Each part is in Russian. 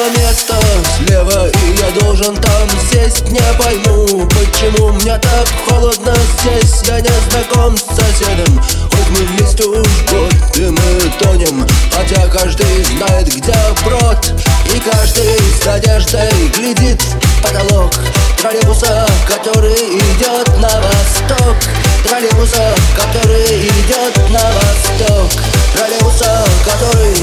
мое место слева, и я должен там сесть. Не пойму, почему мне так холодно здесь. Я не знаком с соседом, хоть мы вместе уж год, и мы тонем, хотя каждый знает, где брод. И каждый с надеждой глядит в потолок троллейбуса, который идет на восток. Троллейбуса, который идет на восток. Троллейбуса, который...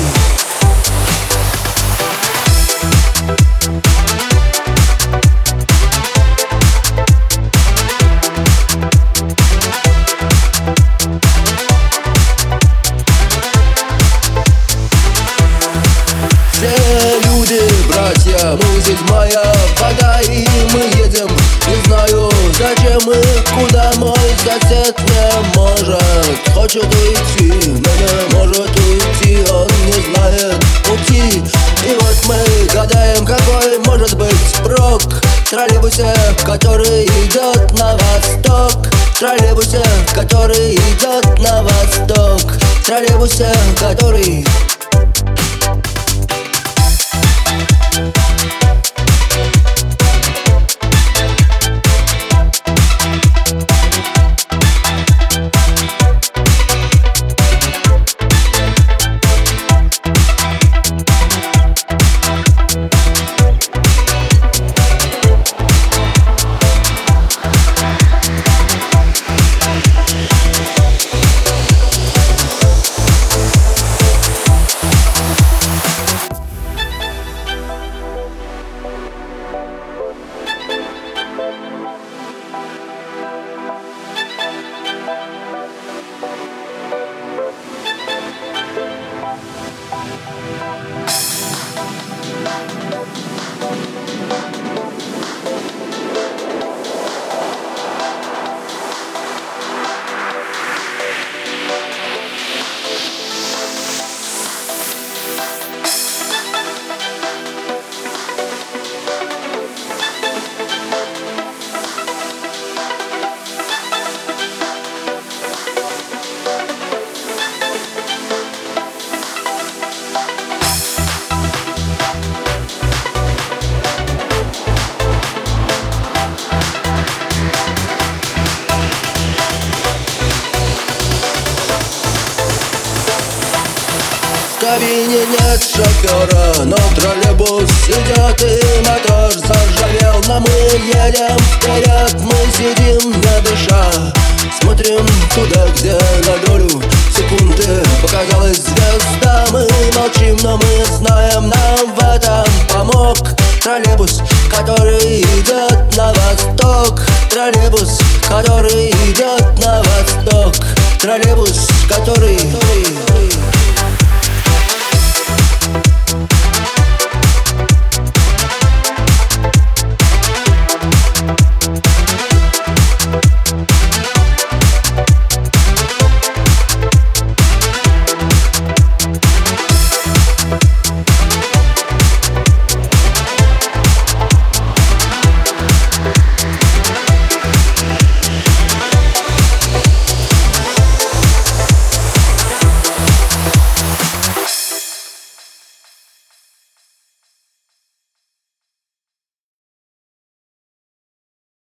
Все люди, братья, мы седьмая вода, и мы едем. Не знаю, зачем и куда. Мой сосед не может, хочет уйти, но не может уйти. Он не знает пути. И вот мы гадаем, какой может быть прок в троллейбусе, который идет на восток. В троллейбусе, который идет на восток. В троллейбусе, который... В кабине нет шофера, но троллейбус идет, и мотор заржавел. Но мы едем вперед, мы сидим не дыша, смотрим туда, где на долю секунды показалась звезда. Мы молчим, но мы знаем, нам в этом помог троллейбус, который идет на восток. Троллейбус, который идет на восток. Троллейбус, который...